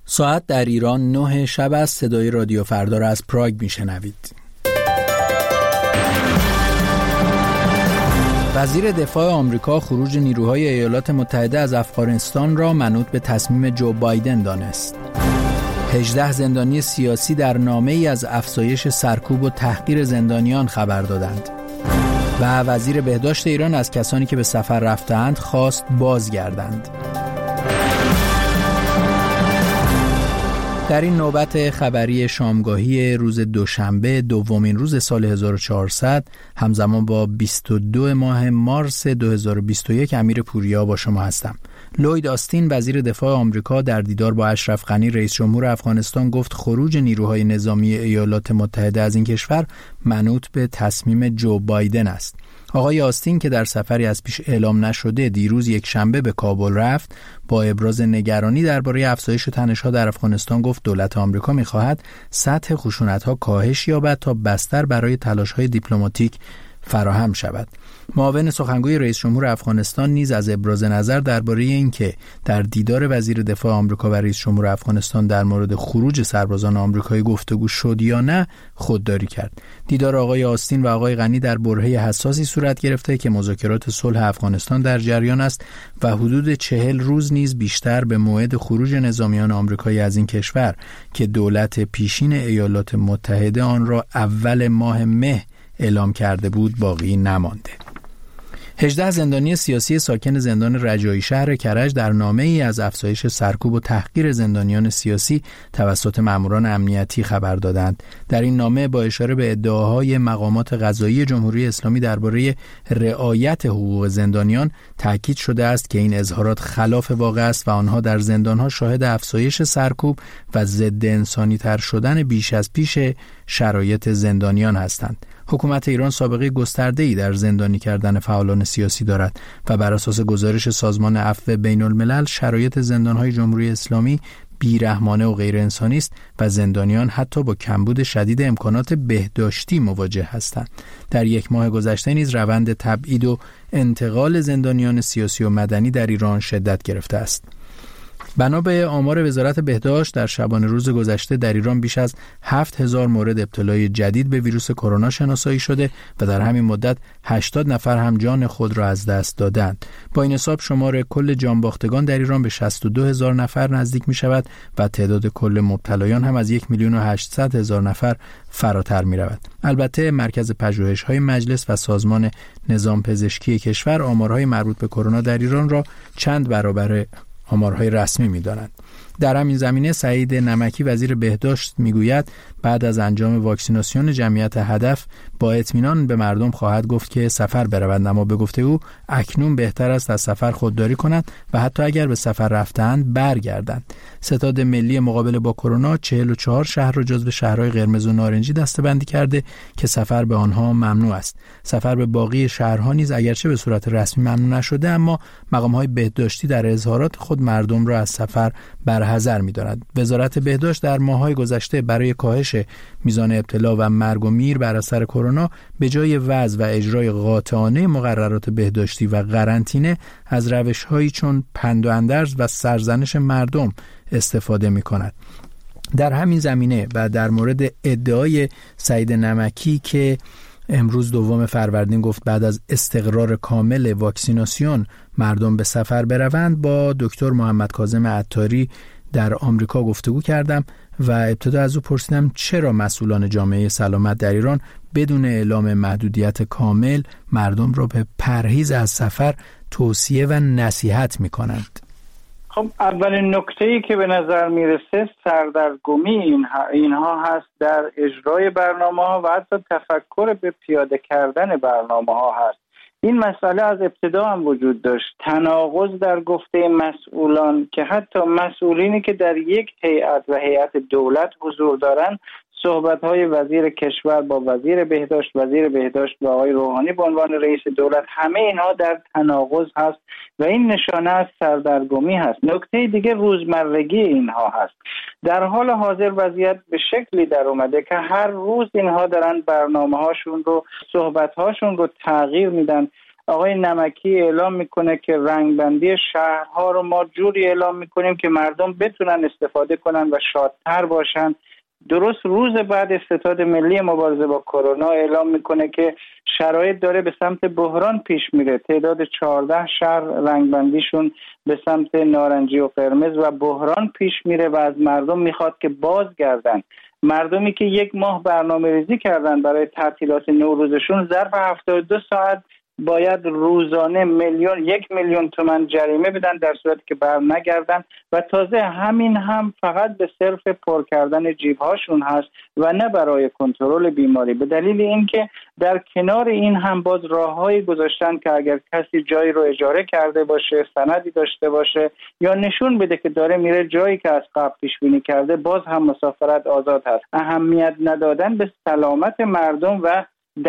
ساعت در ایران 9 شب است. صدای رادیو فردا را از پراگ میشنوید. وزیر دفاع آمریکا خروج نیروهای ایالات متحده از افغانستان را منوط به تصمیم جو بایدن دانست. 18 زندانی سیاسی در نامه‌ای از افزایش سرکوب و تحقیر زندانیان خبر دادند. و وزیر بهداشت ایران از کسانی که به سفر رفتند خواست بازگردند. در این نوبت خبری شامگاهی روز دوشنبه دومین روز سال 1400 همزمان با 22 ماه مارس 2021 امیر پوریا با شما هستم. لوید آستین وزیر دفاع آمریکا در دیدار با اشرف غنی رئیس جمهور افغانستان گفت خروج نیروهای نظامی ایالات متحده از این کشور منوط به تصمیم جو بایدن است. آقای آستین که در سفری از پیش اعلام نشده دیروز یک شنبه به کابل رفت، با ابراز نگرانی درباره افزایش تنش‌ها در افغانستان گفت دولت آمریکا می‌خواهد سطح خشونت‌ها کاهش یابد تا بستر برای تلاش‌های دیپلماتیک فراهم شود. معاون سخنگوی رئیس جمهور افغانستان نیز از ابراز نظر درباره اینکه در دیدار وزیر دفاع آمریکا و رئیس جمهور افغانستان در مورد خروج سربازان آمریکایی گفتگو شد یا نه خودداری کرد. دیدار آقای آستین و آقای غنی در برهه حساسی صورت گرفته که مذاکرات صلح افغانستان در جریان است و حدود 40 روز نیز بیشتر به موعد خروج نظامیان آمریکایی از این کشور که دولت پیشین ایالات متحده آن را اول ماه مه اعلام کرده بود باقی نمانده. 18 زندانی سیاسی ساکن زندان رجایی شهر کرج در نامه‌ای از افزایش سرکوب و تحقیر زندانیان سیاسی توسط ماموران امنیتی خبر دادند. در این نامه با اشاره به ادعاهای مقامات قضایی جمهوری اسلامی درباره رعایت حقوق زندانیان تاکید شده است که این اظهارات خلاف واقع است و آنها در زندانها شاهد افزایش سرکوب و ضد انسانی تر شدن بیش از پیش شرایط زندانیان هستند. حکومت ایران سابقه گسترده‌ای در زندانی کردن فعالان سیاسی دارد و بر اساس گزارش سازمان عفو بین‌الملل شرایط زندان‌های جمهوری اسلامی بیرحمانه و غیر انسانی است و زندانیان حتی با کمبود شدید امکانات بهداشتی مواجه هستند. در یک ماه گذشته نیز روند تبعید و انتقال زندانیان سیاسی و مدنی در ایران شدت گرفته است. بنا به آمار وزارت بهداشت در شبانه روز گذشته در ایران بیش از 7000 مورد ابتلای جدید به ویروس کرونا شناسایی شده و در همین مدت 80 نفر هم جان خود را از دست دادند. با این حساب شمار کل جانباختگان در ایران به 62000 نفر نزدیک می شود و تعداد کل مبتلایان هم از 1,800,000 نفر فراتر می رود. البته مرکز پژوهش‌های مجلس و سازمان نظام پزشکی کشور آمارهای مربوط به کرونا در ایران را چند برابر آمارهای رسمی می‌دانند. در همین زمینه سعید نمکی وزیر بهداشت میگوید بعد از انجام واکسیناسیون جمعیت هدف با اطمینان به مردم خواهد گفت که سفر بروند، اما به گفته او اکنون بهتر است از سفر خودداری کنند و حتی اگر به سفر رفتند برگردند. ستاد ملی مقابله با کرونا 44 شهر را جزو شهرهای قرمز و نارنجی دسته‌بندی کرده که سفر به آنها ممنوع است. سفر به باقی شهرها نیز اگرچه به صورت رسمی ممنوع نشده، اما مقام‌های بهداشتی در اظهارات خود مردم را از سفر برحذر می‌دارد. وزارت بهداشت در ماه‌های گذشته برای کاهش میزان ابتلا و مرگ و میر بر اثر کرونا به جای وضع و اجرای قاطعانه مقررات بهداشتی و قرنطینه از روش‌هایی چون پند و اندرز و سرزنش مردم استفاده می‌کند. در همین زمینه و در مورد ادعای سعید نمکی که امروز 2 فروردین گفت بعد از استقرار کامل واکسیناسیون مردم به سفر بروند، با دکتر محمد کاظم عطاری در آمریکا گفتگو کردم و ابتدا از او پرسیدم چرا مسئولان جامعه سلامت در ایران بدون اعلام محدودیت کامل مردم را به پرهیز از سفر توصیه و نصیحت می‌کنند. خب اولین نکته‌ای که به نظر میرسه سردرگمی اینها هست در اجرای برنامه‌ها و حتی تفکر به پیاده کردن برنامه‌ها هست. این مسئله از ابتدا هم وجود داشت، تناقض در گفته مسئولان که حتی مسئولینی که در یک هیئت و هیئت دولت حضور دارن صحبت‌های وزیر کشور با وزیر بهداشت با آقای روحانی به عنوان رئیس دولت، همه اینها در تناقض هست و این نشانه از سردرگمی هست. نکته دیگه روزمرگی اینها هست. در حال حاضر وضعیت به شکلی در اومده که هر روز اینها دارن برنامه‌هاشون رو، صحبت‌هاشون رو تغییر میدن. آقای نمکی اعلام میکنه که رنگبندی شهرها رو ما جوری اعلام میکنیم که مردم بتونن استفاده کنن و شادتر باشن. درست روز بعد ستاد ملی مبارزه با کرونا اعلام میکنه که شرایط داره به سمت بحران پیش میره. تعداد 14 شهر رنگبندیشون به سمت نارنجی و قرمز و بحران پیش میره و از مردم میخواد که بازگردن. مردمی که 1 ماه برنامه ریزی کردن برای تعطیلات نوروزشون ظرف 72 ساعت باید روزانه 1 میلیون تومان جریمه بدن در صورتی که بر نگردن و تازه همین هم فقط به صرف پر کردن جیبهاشون هست و نه برای کنترل بیماری. به دلیل اینکه در کنار این هم باز راههایی گذاشتن که اگر کسی جایی رو اجاره کرده باشه، سندی داشته باشه یا نشون بده که داره میره جایی که از قبل پیش بینی کرده، باز هم مسافرت آزاد هست. اهمیت ندادن به سلامت مردم و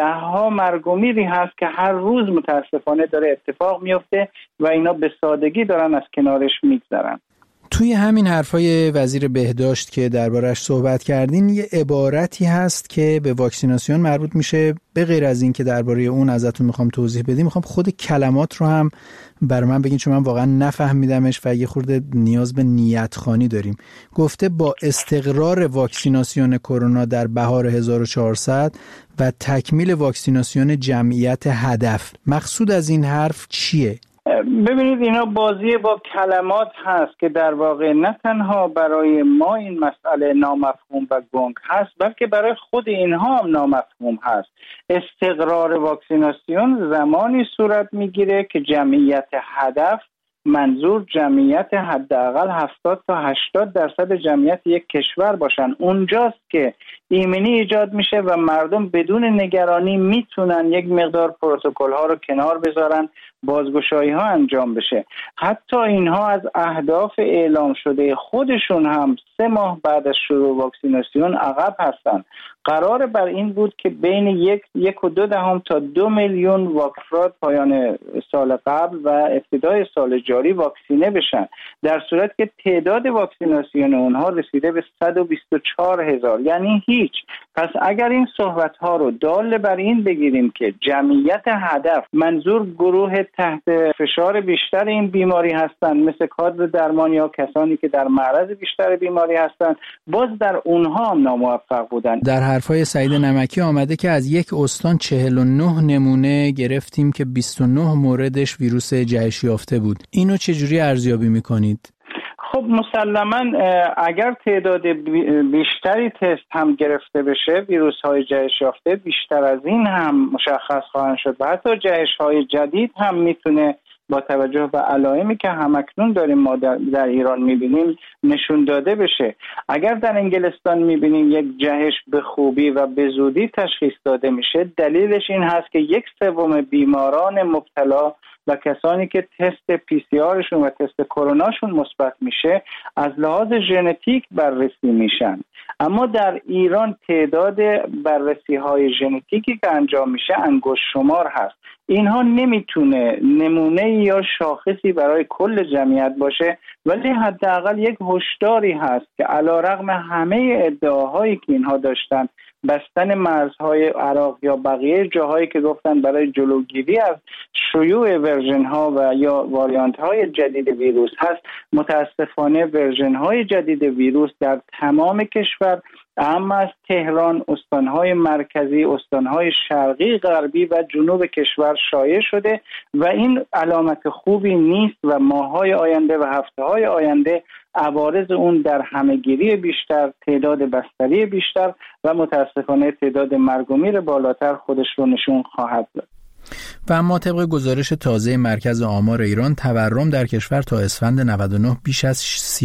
10 مرگ و میری هست که هر روز متاسفانه داره اتفاق میفته و اینا به سادگی دارن از کنارش میگذرن. توی همین حرفای وزیر بهداشت که دربارش صحبت کردین یه عبارتی هست که به واکسیناسیون مربوط میشه. به غیر از این که درباره اون ازتون میخوام توضیح بدیم، میخوام خود کلمات رو هم بر من بگین چون من واقعا نفهمیدمش و یه خورده نیاز به نیتخوانی داریم. گفته با استقرار واکسیناسیون کرونا در بهار 1400 و تکمیل واکسیناسیون جمعیت هدف. مقصود از این حرف چیه؟ ببینید اینا بازی با کلمات هست که در واقع نه تنها برای ما این مسئله نامفهوم و گنگ هست بلکه برای خود اینها هم نامفهوم هست. استقرار واکسیناسیون زمانی صورت میگیره که جمعیت هدف، منظور جمعیت حداقل 70 تا 80% جمعیت یک کشور باشن. اونجاست که ایمنی ایجاد میشه و مردم بدون نگرانی میتونن یک مقدار پروتکل ها رو کنار بذارن، بازگشایی ها انجام بشه. حتی اینها از اهداف اعلام شده خودشون هم 3 ماه بعد از شروع واکسیناسیون عقب هستن. قرار بر این بود که بین 1.2 تا 2 میلیون افراد پایان سال قبل و ابتدای سال جاری واکسینه بشن، در صورت که تعداد واکسیناسیون اونها رسیده به 124,000، یعنی هیچ. پس اگر این صحبت ها رو دال بر این بگیریم که جمعیت هدف منظور گروه تحت فشار بیشتر این بیماری هستند، مثل کادر درمان یا کسانی که در معرض بیشتر بیماری هستند، باز در اونها هم ناموفق بودند. در حرفای سعید نمکی آمده که از یک استان 49 نمونه گرفتیم که 29 موردش ویروس جهش یافته بود. اینو چجوری ارزیابی میکنید؟ خب مسلماً اگر تعداد بیشتری تست هم گرفته بشه، ویروس های جهش یافته بیشتر از این هم مشخص خواهند شد و حتی جهش های جدید هم میتونه با توجه به علائمی که همکنون داریم ما در ایران میبینیم نشون داده بشه. اگر در انگلستان میبینیم یک جهش به خوبی و به زودی تشخیص داده میشه، دلیلش این هست که 1/3 بیماران مبتلا و کسانی که تست PCR شون و تست کروناشون مثبت میشه از لحاظ ژنتیک بررسی میشن. اما در ایران تعداد بررسی های ژنتیکی که انجام میشه انگشت شمار هست. اینها نمیتونه نمونه یا شاخصی برای کل جمعیت باشه، ولی حداقل یک هشداری هست که علیرغم همه ادعاهایی که اینها داشتن، بستن مرزهای عراق یا بقیه جاهایی که گفتن برای جلوگیری از شیوع ورژن ها و یا واریانت های جدید ویروس هست، متاسفانه ورژن های جدید ویروس در تمام کشور، اما از تهران، استانهای مرکزی، استانهای شرقی، غربی و جنوب کشور شایع شده و این علامت خوبی نیست و ماه‌های آینده و هفته‌های آینده عوارض اون در همه‌گیری بیشتر، تعداد بستری بیشتر و متاسفانه تعداد مرگ و میر بالاتر خودش رو نشون خواهد داد. و اما طبق گزارش تازه مرکز آمار ایران، تورم در کشور تا اسفند 99 بیش از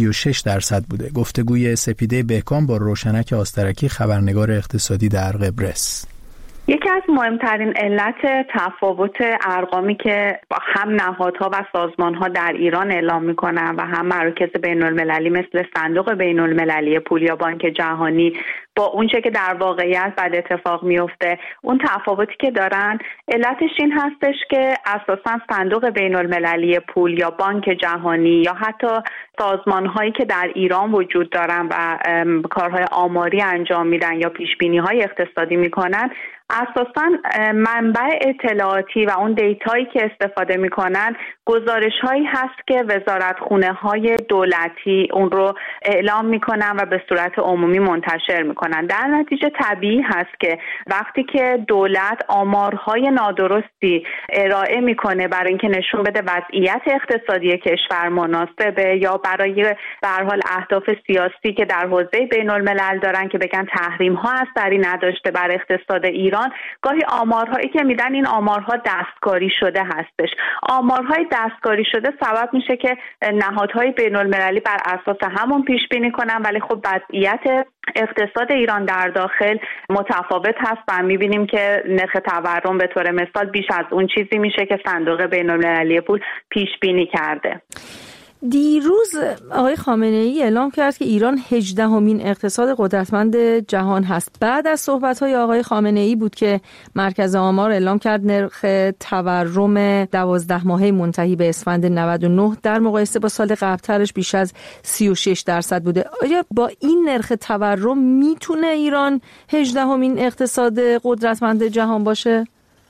36% بوده. گفتگوی سپیده بهکام با روشنک آسترکی، خبرنگار اقتصادی در قبرس. یکی از مهمترین علت تفاوت ارقامی که هم نهادها و سازمانها در ایران اعلام میکنن و هم مراکز بین المللی مثل صندوق بین المللی پول یا بانک جهانی با اونچه که در واقعیت بعد اتفاق میفته، اون تفاوتی که دارن علتش این هستش که اساساً صندوق بین المللی پول یا بانک جهانی یا حتی سازمانهایی که در ایران وجود دارن و کارهای آماری انجام میدن یا پیشبینی‌های اقتصادی میکنن، اساساً منبع اطلاعاتی و اون دیتایی که استفاده میکنن گزارش‌هایی هست که وزارتخونه‌های دولتی اون رو اعلام میکنن و به صورت عمومی منتشر میکنن. در نتیجه طبیعی هست که وقتی که دولت آمارهای نادرستی ارائه میکنه برای اینکه نشون بده وضعیت اقتصادی کشور مناسبه یا برای به هر حال اهداف سیاسی که در حوزه بین‌الملل دارن که بگن تحریم ها اثری نداشته بر اقتصاد ایران، گاهی آمارهایی که میدن این آمارها دستکاری شده هستش. آمارهای دستکاری شده سبب میشه که نهادهای بین‌المللی بر اساس همون پیش بینی کنن، ولی خب وضعیت اقتصاد ایران در داخل متفاوت هست و میبینیم که نرخ تورم به طور مثال بیش از اون چیزی میشه که صندوق بین‌المللی پول پیش بینی کرده. دیروز آقای خامنه‌ای اعلام کرد که ایران 18مین اقتصاد قدرتمند جهان هست. بعد از صحبت‌های آقای خامنه‌ای بود که مرکز آمار اعلام کرد نرخ تورم 12 ماهه منتهی به اسفند 99 در مقایسه با سال قبل‌ترش بیش از 36% بوده. آیا با این نرخ تورم میتونه ایران 18مین اقتصاد قدرتمند جهان باشه؟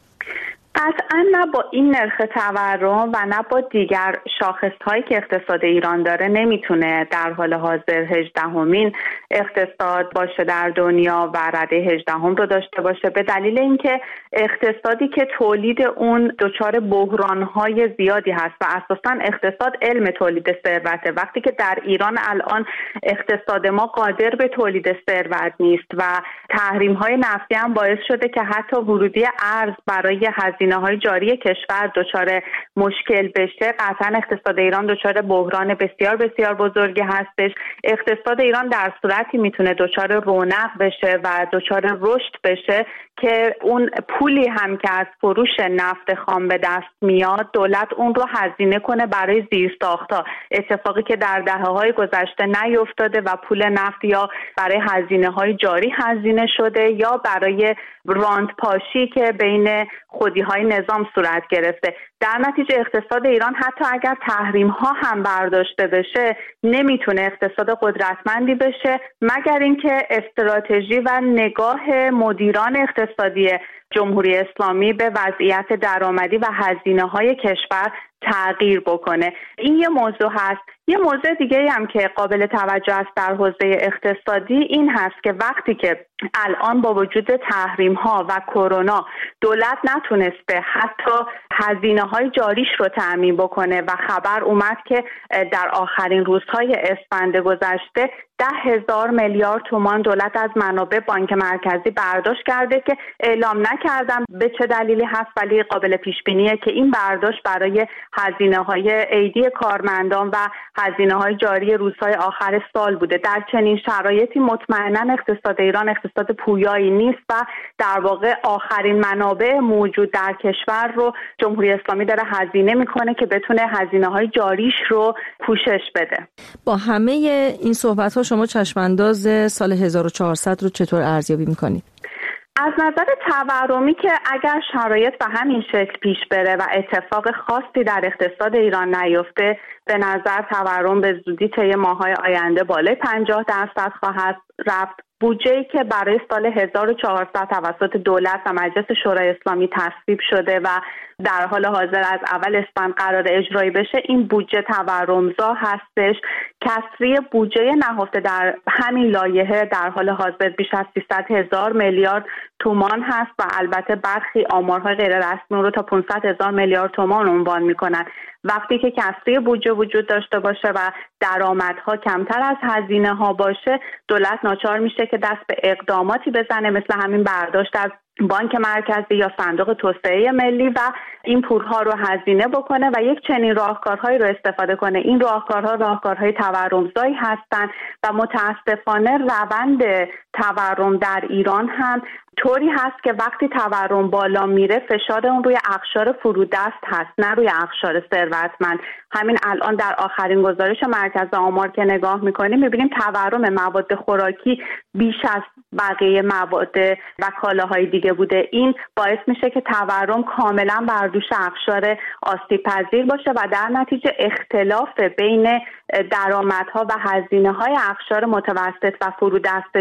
قطعا نه با این نرخ تورم و نه با دیگر شاخص‌هایی که اقتصاد ایران داره نمیتونه در حال حاضر 18مین اقتصاد باشه در دنیا و رده 18 رو داشته باشه، به دلیل اینکه اقتصادی که تولید اون دچار بحران‌های زیادی هست و اساساً اقتصاد علم تولید ثروته. وقتی که در ایران الان اقتصاد ما قادر به تولید ثروت نیست و تحریم‌های نفتی هم باعث شده که حتی ورودی ارز برای هزینه‌های جاری کشور دچار مشکل بشه، قطعاً اقتصاد ایران دچار بحران بسیار بسیار بزرگی هستش. اقتصاد ایران در صورتی میتونه دچار رونق بشه و دچار رشد بشه که اون پولی هم که از فروش نفت خام به دست میاد دولت اون رو هزینه کنه برای زیرساخت‌ها، اتفاقی که در دهه‌های گذشته نیفتاده و پول نفت یا برای هزینه‌های جاری هزینه شده یا برای راند پاشی که بین خودی‌های نظام صورت گرفته. در نتیجه اقتصاد ایران حتی اگر تحریم‌ها هم برداشته بشه نمیتونه اقتصاد قدرتمندی بشه مگر اینکه استراتژی و نگاه مدیران اقتصادی جمهوری اسلامی به وضعیت درآمدی و هزینه‌های کشور تغییر بکنه. این یه موضوع هست. یه موضوع دیگه هم که قابل توجه است در حوزه اقتصادی این هست که وقتی که الان با وجود تحریم‌ها و کرونا دولت نتونسته حتی هزینه‌های جاریش رو تأمین بکنه و خبر اومد که در آخرین روزهای اسفند گذشته 10,000 میلیارد تومان دولت از منابع بانک مرکزی برداشت کرده که اعلام نکردم به چه دلیلی هست، ولی قابل پیش بینیه که این برداشت برای هزینه‌های عیدی کارمندان و هزینه‌های جاری روزهای آخر سال بوده. در چنین شرایطی مطمئناً اقتصاد ایران اقتصاد پویایی نیست و در واقع آخرین منابع موجود در کشور رو جمهوری اسلامی داره هزینه میکنه که بتونه هزینه‌های جاریش رو پوشش بده. با همه این صحبت‌ها شما چشمانداز سال 1400 رو چطور ارزیابی میکنید؟ از نظر تورمی که اگر شرایط به همین شکل پیش بره و اتفاق خاصی در اقتصاد ایران نیفته، به نظر تورم به زودی طی ماه‌های آینده بالای 50% خواهد رفت. بودجه‌ای که برای سال 1400 توسط دولت و مجلس شورای اسلامی تصویب شده و در حال حاضر از اول اسفند قرار اجرایی بشه، این بودجه تورمزا هستش. کسری بودجه نهفته در همین لایحه در حال حاضر بیش از 300,000 میلیارد تومان هست و البته برخی آمارهای غیر رسمی رو تا 500,000 میلیارد تومان عنوان میکنن. وقتی که کسری بودجه وجود داشته باشه و درآمدها کمتر از هزینه ها باشه، دولت ناچار میشه که دست به اقداماتی بزنه مثل همین برداشت از بانک مرکزی یا صندوق توسعه ملی و این پولها رو هزینه بکنه و یک چنین راهکارهایی رو استفاده کنه. این راهکارها راهکارهای تورمزایی هستند و متاسفانه روند تورم در ایران هم طوری هست که وقتی تورم بالا میره فشار اون روی اقشار فرودست هست نه روی اقشار ثروتمند. همین الان در آخرین گزارش مرکز آمار که نگاه میکنیم میبینیم تورم مواد خوراکی بیش از بقیه مواد و کالاهای دیگه بوده. این باعث میشه که تورم کاملا بر دوش اقشار آسیب پذیر باشه و در نتیجه اختلاف بین درآمدها و هزینه‌های اقشار متوسط و فرودست جامعه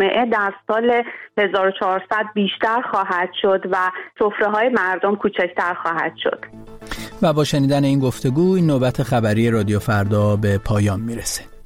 جامعه در سال 1400 بیشتر خواهد شد و سفره‌های مردم کوچکتر خواهد شد. و با شنیدن این گفتگو این نوبت خبری رادیو فردا به پایان میرسه.